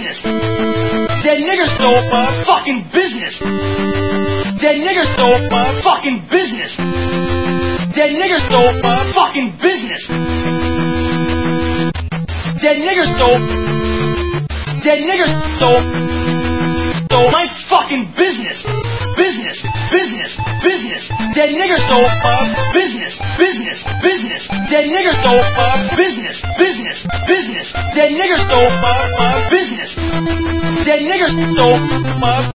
business. Dead nigger stole my fucking business. Dead nigger stole my fucking business. Dead nigger stole my fucking business. Dead nigger stole. Dead nigger stole my fucking business. Business. Dead nigger stole my business. Dead nigger stole my business. Dead nigger stole my business. Dead nigger stole my